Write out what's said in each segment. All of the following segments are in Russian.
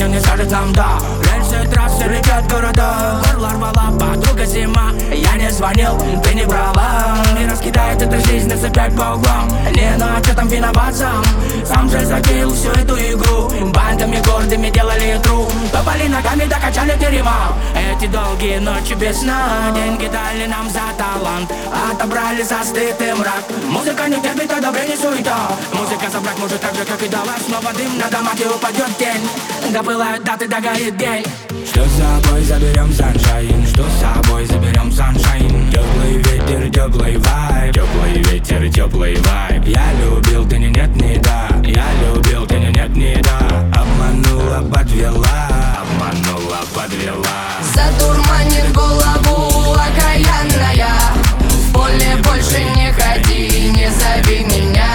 не скажет нам да. Рельсы, трассы, ребят, города. Горло рвала подруга зима. Я не звонил, ты не брала. И раскидает эта жизнь нас опять по углам. Не, ну а чё там виноват сам? Сам же затеял всю эту игру. Бандами гордыми делали тру. Топали ногами, докачали терема. Эти долгие ночи без сна. Деньги дали нам за талант, отобрали за стыд и мрак. Музыка не терпит одобрения, суета. Музыка собрать может так же, как и далась. Снова дым на домах и упадет тень. Да пылают даты, да горит день. Что с собой заберем саншайн? Что с собой заберем саншайн? Теплый ветер, теплый вайб. Теплый ветер, теплый вайб. Я любил, ты не нет, не да. Я любил, ты не нет, не да. Обманула, подвела. Обманула, подвела. Задурманит голову окаянная. В поле больше не ходи, не зови меня.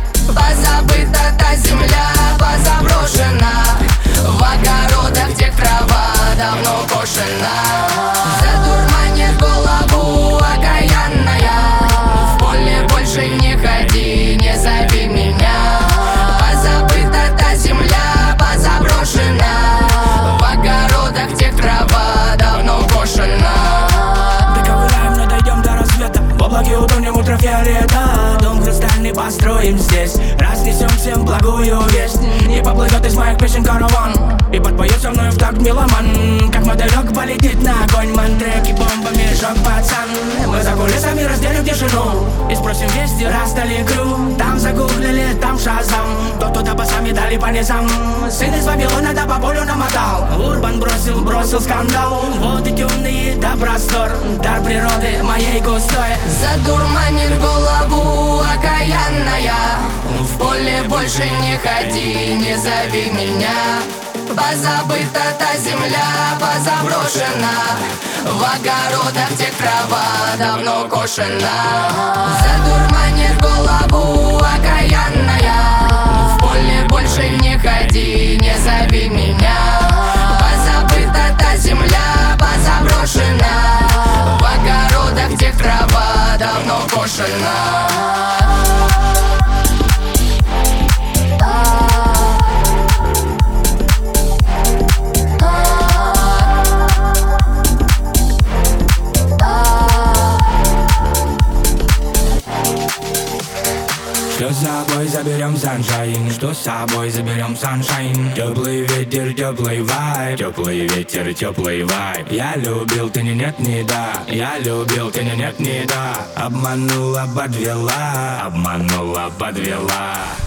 Позабыта та земля, позаброшена. В огородах, где трава давно кошена. Задурманит голову окаянная. В поле больше не ходи, не зови меня. Позабыта та земля, позаброшена. В огородах, где трава давно кошена. Доковыраем, но дойдем до рассвета. В облаке утонем ультрафиолета. Дом хрустальный построим здесь. Разнесем всем благую весть. И поплывет из моих песен караван. И подпоет со мной в такт меломан. Как мотылек полетит на огонь. Мантреки бомбами жёг пацан. Мы за кулисами разделим тишину. И спросим вести, расстали крю. Там загуглили, там шазам. Тот, туда басами дали по низам. Сын из Вавилона, да по полю намотал. Урбан бросил скандал. Воды темные, да простор. Дар природы моей густой. Задурманит голову окаянная. В поле больше не ходи, не зови меня. Позабыта та земля, позаброшена. В огородах, где трава давно кошена. Задурманит голову окаянная. В поле больше не ходи, не зови меня. Позабыта та земля, позаброшена. В огородах, где трава давно кошена. Что с собой заберем саншайн? Что с собой заберем саншайн? Теплый ветер, теплый вайб. Теплый ветер, теплый вайб. Я любил, ты не нет, не да. Я любил, ты не нет, не да. Обманула, подвела. Обманула, подвела.